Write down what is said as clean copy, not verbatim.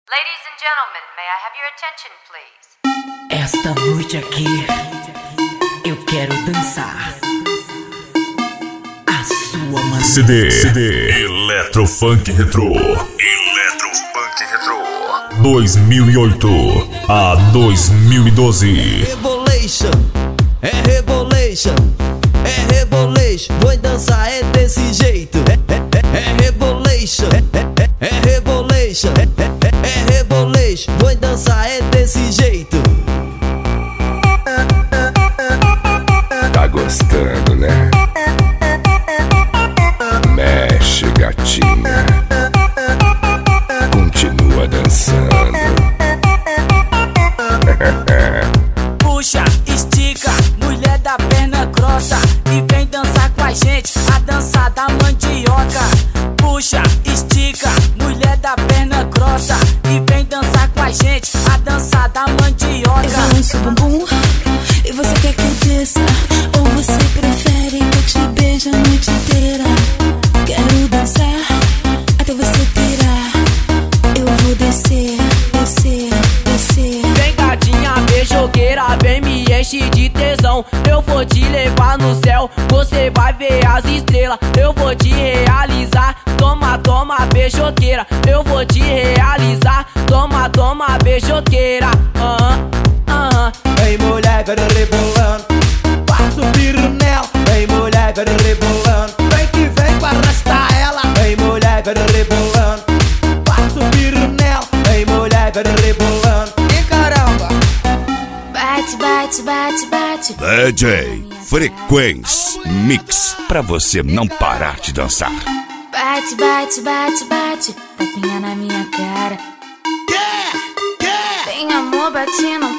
Ladies and gentlemen, may I have your attention, please? Esta noite aqui eu quero dançar a sua maneira. CD Eletrofunk Retro. Eletrofunk Retro 2008 a 2012. Rebolation, é rebolation, é rebolation. Vou dançar é desse jeito. É rebolation, é rebolation, é rebolation. Vou dançar é desse jeito. Tá gostando, né? Mexe, gatinha. Continua dançando. Puxa, estica, mulher da perna grossa, e vem dançar com a gente, a dança da mandioca. Puxa, estica, mulher da perna grossa, e vem dançar com a gente, a dança da mandioca. Eu balanço o bumbum e você quer que eu desça, ou você prefere que eu te beije a noite inteira? Quero dançar até você pirar. Eu vou descer, descer, descer. Vem gatinha beijoqueira, vem me enche de tesão. Eu vou te levar no céu, você vai ver as estrelas. Eu vou te realizar, toma, toma beijoqueira. Eu vou te realizar, toma, toma beijoqueira. Vem mulher, vai rebolando, vai subir nela. Vem mulher, vai rebolando, vem que vem pra arrastar ela. Vem mulher, vai rebolando, vai subir nela. Vem mulher, vai rebolando. E caramba! Bate, bate, bate, bate. DJ Frequência Mix, pra você não parar de dançar. Bate, bate, bate, bate. Tapinha na minha cara. Tem amor batendo